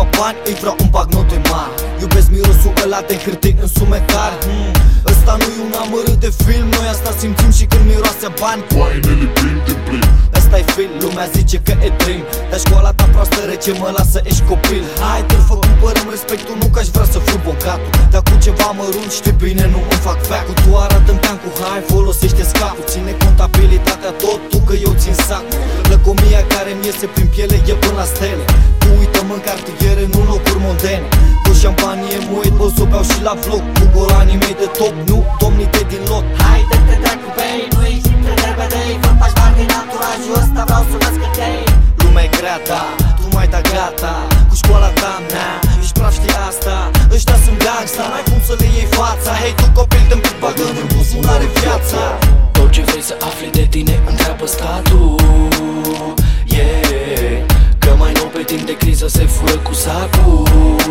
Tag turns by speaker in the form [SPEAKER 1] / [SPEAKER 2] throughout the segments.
[SPEAKER 1] câțiva bani, îi vreau un bagnote mari. Iubesc mirosul ăla de hârtii în sumecar. Ăsta nu e un amărât de film, noi asta simțim și când miroase bani.
[SPEAKER 2] Coainele plin de plin.
[SPEAKER 1] Ăsta-i film, lumea zice că e dream. Dar școala ta proastă rece mă lasă, ești copil. Hai târfă, cumpărăm respectul, nu că-aș vrea să fiu bogatul. Dar cu ceva mărunt, știi bine, nu îmi fac fac. Tu arată-mi pean cu hai, folosește scatul. Ține contabilitatea tot, tu că eu țin sacul. Lăcomia care-mi iese prin piele e până la stele. Tu uită-mă în cartiere, nu locuri mondene. Cu șampanie muit, bă, s-o beau și la vlog. Cu golanii mei de top, nu domnite din lot.
[SPEAKER 3] Hai dă-te dracu, bei, nu există trebedei. Fă pași mari din anturajul ăsta, vreau să vezi că te-ai.
[SPEAKER 1] Lumea e grea, da, tu mai da gata. Cu școala ta, mea, ești praf, știi asta. Ăștia sunt gangsta, n-ai cum să le iei fața. Hei, tu copil, dă-mi pic bagând în buzunare viața.
[SPEAKER 4] Tot ce vrei să afli de tine întreabă statul. Yeah, că mai nou pe timp de criză se fură cu sacul.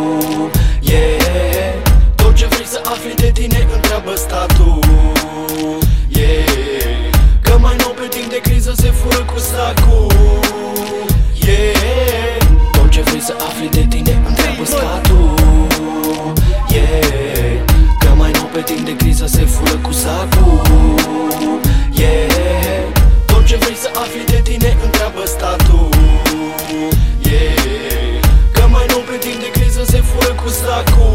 [SPEAKER 4] Yeah, tot ce vrei să afli de tine întreabă statul. Yeah, că mai nou pe timp de criză se fură cu sacul. Yeah, tot ce vrei să afli de tine întreabă statul. Yeah, că mai nou pe timp de criză se fură cu sacul. Yeah, tot ce vrei să afli de tine întreabă statul. Yeah, că mai nou pe timp de criză se fură cu sacul.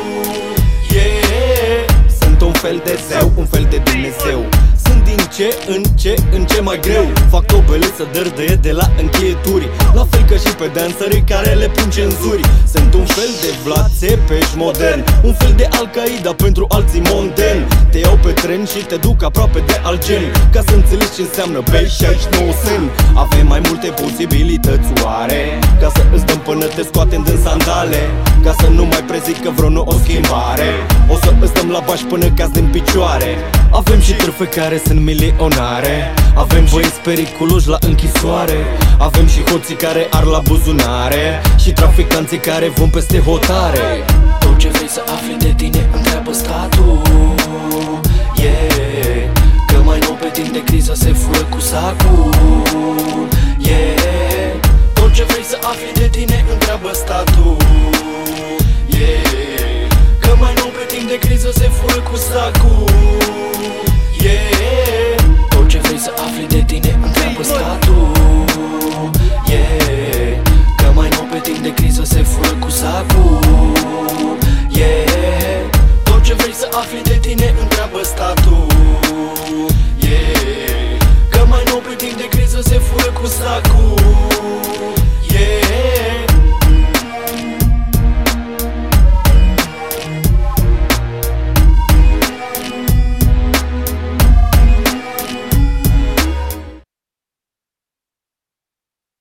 [SPEAKER 4] Yeah,
[SPEAKER 1] sunt un fel de zeu, un fel de Dumnezeu. Sunt din ce în ce mai greu. Fac tobele să dărdăie de la încheieturi. La fel ca și pe dancerii care le pun cenzuri. Sunt un fel de Vlad Țepeș modern, un fel de Al-Qaeda pentru alții mondeni. Te iau pe tren și te duc aproape de alt gen, ca să înțelegi ce înseamnă bei 69 sen. Avem mai multe posibilități oare, ca să îți dăm până te scoatem din sandale. Ca să nu mai prezică vreo o schimbare, o să îți dăm la baș până cazi din picioare. Avem și târfe care sunt milionare. Avem băieți periculoși la închisoare. Avem și hoții care ar la buzunare. Și traficanții care vând peste hotare.
[SPEAKER 4] tot ce vrei să afli de tine întreabă statul. Yeah, că mai nou pe timp de criză se fură cu sacul. Yeah, tot ce vrei să afli de tine întreabă statul. Yeah, că mai nou pe timp de criză se fură cu sacul. Yeah, tot ce vrei să afli de tine întreabă statul. Yeah, că mai nou pe timp de criză se fură cu sacul. Yeah, tot ce vrei să afli de tine întreabă statul. Yeah, că mai nou pe timp de criză se fură cu sacul.